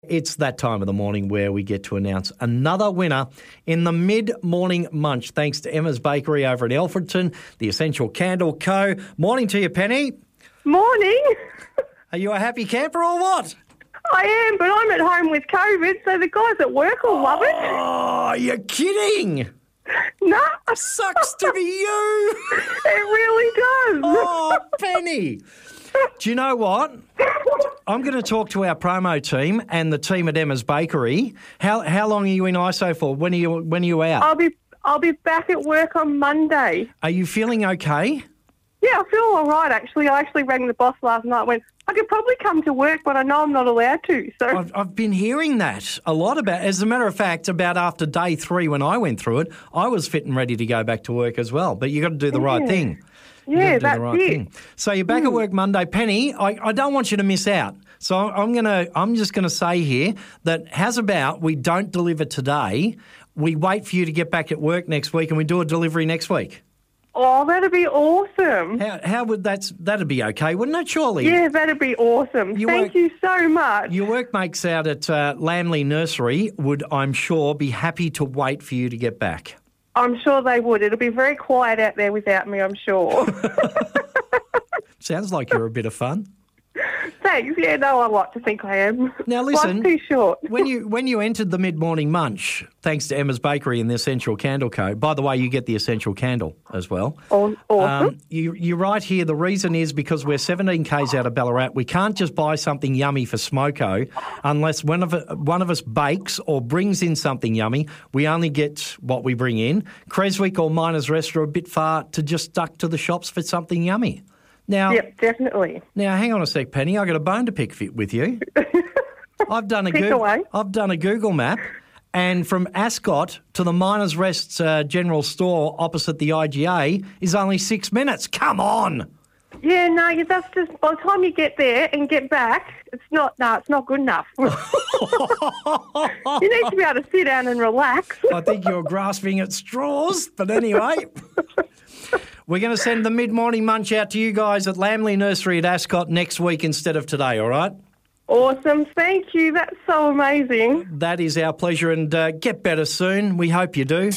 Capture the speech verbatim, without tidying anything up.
It's that time of the morning where we get to announce another winner in the mid-morning munch, thanks to Emma's Bakery over at Alfredton, the Essential Candle Co. Morning to you, Penny. Morning. Are you a happy camper or what? I am, but I'm at home with COVID, so the guys at work will love it. Oh, you're kidding. No. Sucks to be you. It really does. Oh, Penny. Do you know what? I'm going to talk to our promo team and the team at Emma's Bakery. How how long are you in I S O for? When are you when are you out? I'll be I'll be back at work on Monday. Are you feeling okay? Yeah, I feel all right, actually. I actually rang the boss last night and went, I could probably come to work, but I know I'm not allowed to. So I've, I've been hearing that a lot about, as a matter of fact, about after day three when I went through it, I was fit and ready to go back to work as well. But you got to do the yeah. right thing. You Yeah, do that's the right it. thing. So you're back mm. at work Monday. Penny, I, I don't want you to miss out. So I'm gonna I'm just gonna say here that how's about we don't deliver today, we wait for you to get back at work next week and we do a delivery next week. Oh, that'd be awesome. How how would that that'd be okay, wouldn't it? Surely. Yeah, that'd be awesome. You Thank work, you so much. Your workmates out at uh, Lamley Nursery would, I'm sure, be happy to wait for you to get back. I'm sure they would. It'll be very quiet out there without me, I'm sure. Sounds like you're a bit of fun. Thanks. Yeah, no, I like to think I am. Now listen, Life's too short. when you when you entered the mid-morning munch, thanks to Emma's Bakery and the Essential Candle Co. By the way, you get the Essential Candle as well. Awesome. Um, you, you're right here. The reason is because we're seventeen kays out of Ballarat. We can't just buy something yummy for Smoko unless one of one of us bakes or brings in something yummy. We only get what we bring in. Creswick or Miners Rest are a bit far to just duck to the shops for something yummy. Now, yep, definitely. Now, hang on a sec, Penny. I got a bone to pick with you. I've done a Pick Google, away. I've done a Google map, and from Ascot to the Miners Rest uh, general store opposite the I G A is only six minutes. Come on. Yeah, no, yeah, that's just by the time you get there and get back, it's not. No, it's not good enough. You need to be able to sit down and relax. I think you're grasping at straws, but anyway. We're going to send the mid-morning munch out to you guys at Lamley Nursery at Ascot next week instead of today, all right? Awesome. Thank you. That's so amazing. That is our pleasure, and uh, get better soon. We hope you do.